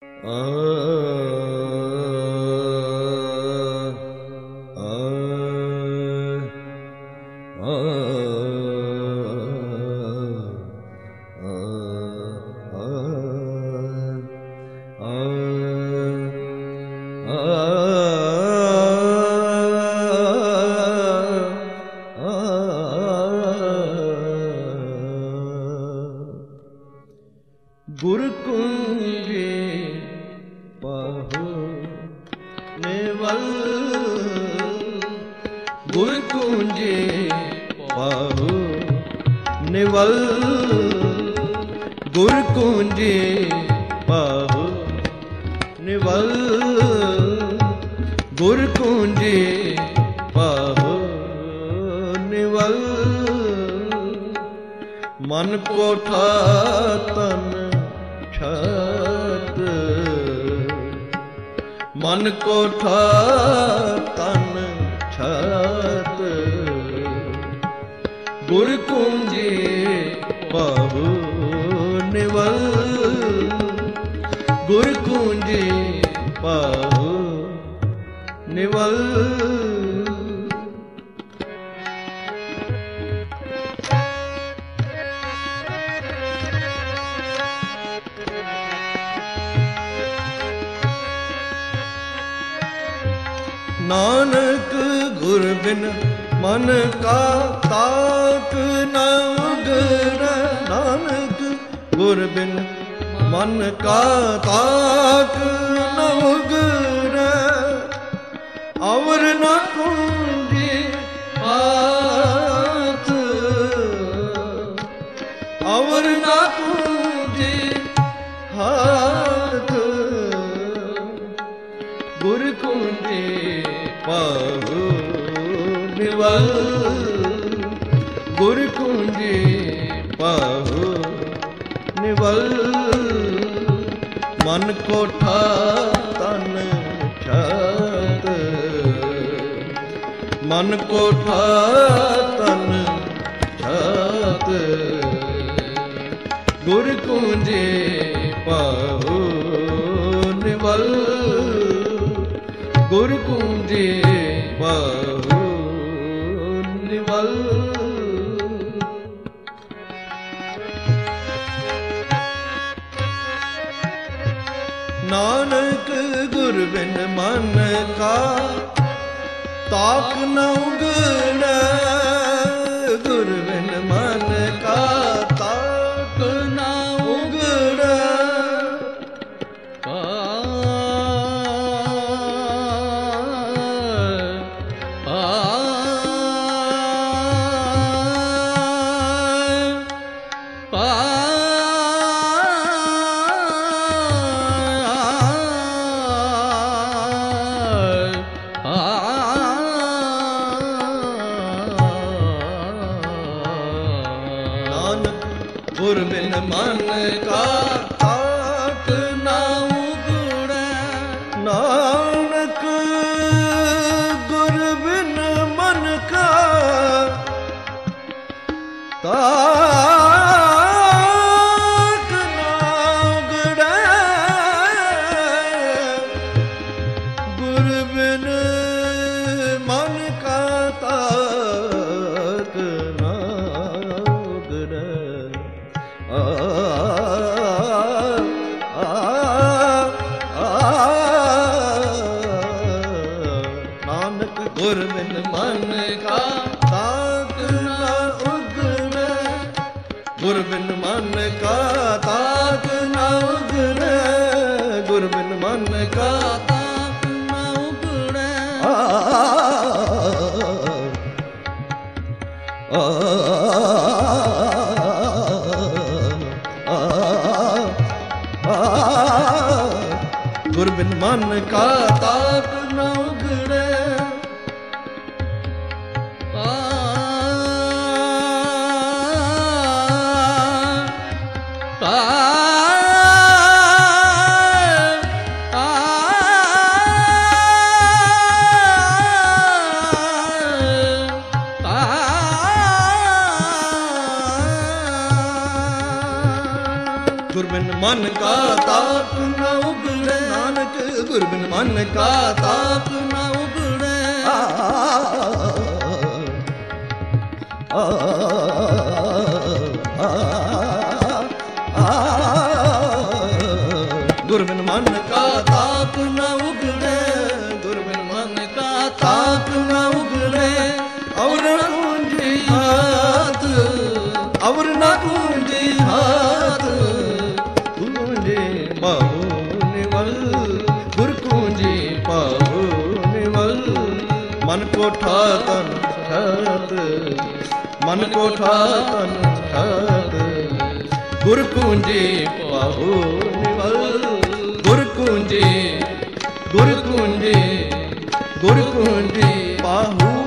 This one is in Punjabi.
ਗੁਰ ਕੁੰਜੀ ਪਾਹੋ ਨਿਵਲ, ਗੁਰ ਕੁੰਜੀ ਪਾਹੋ ਨਿਵਲ, ਗੁਰ ਕੁੰਜੀ ਪਾਹੋ ਨਿਵਲ, ਗੁਰ ਕੁੰਜੀ ਪਾਹੋ ਨਿਵਲ। ਮਨ ਕੋਠਾ ਤਨ ਛਤ, ਮਨ ਕੋਠਾ ਤਨ ਛਤ, ਗੁਰ ਕੁੰਜੀ ਪਾਹੋ ਨਿਵਲ, ਗੁਰ ਕੁੰਜੀ ਪਾਹੋ ਨਿਵਲ। ਨਾਨਕ ਗੁਰ ਬਿਨ ਮਨ ਕਾ ਤਾਕ ਨ ਉਗੜੈ, ਨਾਨਕ ਗੁਰ ਬਿਨ ਮਨ ਕਾ ਤਾਕ ਨ ਉਗੜੈ, ਅਵਰ ਨ ਕੁੰਜੀ ਹਾਥ, ਅਵਰ ਨ ਕੁੰਜੀ ਹਾਥ, ਗੁਰ ਕੁੰਜੀ ਪਾਹੋ ਨਿਵਲ, ਗੁਰ ਕੁੰਜੀ ਪਾਹੋ ਨਿਵਲ। ਮਨ ਕੋਠਾ ਤਨ ਛਤ, ਮਨ ਕੋਠਾ ਤਨ ਛਤ, ਗੁਰ ਕੁੰਜੀ ਪਾਹੋ ਨਿਵਲ, ਗੁਰ ਕੁੰਜੀ ਪਾਹੋ ਨਿਵਲ। ਨਾਨਕ ਗੁਰ ਬਿਨ ਮਨ ਕਾ ਤਾਕ ਨ ਉਗੜੈ, ਗੁਰ ਬਿਨ ਮਨ ਕਾ ਤਾਕ ਨ ਉਗੜੈ, ਗੁਰ ਬਿਨ ਮਨ ਕਾ ਤਾਕ ਨ ਉਗੜੈ, ਨਾਨਕ ਗੁਰ ਬਿਨ ਮਨ ਕਾ ਤਾਕ ਨ ਉਗੜੈ, ਗੁਰ ਬਿਨ ਮਨ ਕਾ ਤਾਕ ਨ ਉਗੜੈ। ਨਾਨਕ ਗੁਰ ਬਿਨ ਮਨ ਕਾ ਤਾਕ ਨ ਉਗੜੈ, ਗੁਰ ਬਿਨ ਮਨ ਕਾ ਤਾਕ ਨ ਉਗੜੈ, ਗੁਰ ਬਿਨ ਮਨ ਕਾ ਤਾਕ ਨ ਉਗੜੈ। ਗੁਰ ਬਿਨ ਮਨ ਕਾ ਤਾਕ ਨ ਉਗੜੈ, ਗੁਰ ਬਿਨ ਮਨ का ताप न उगड़े, नानक गुर बिन मन का ताप न उगड़े। गुर बिन मन का ताप न उगड़े, गुर बिन मन का ताप न उगड़े। और न पूंजी हाथ, और न पूंजी हाथ, पूंजी बाहु निवल, गुर पूंजी बाहु निवल। मन को ठा तन ठहत, मन को ठा तन ठहत, गुर पूंजी बाहु निवल। गुर पूंजी, गुर पूंजी, गुर पूंजी बाहु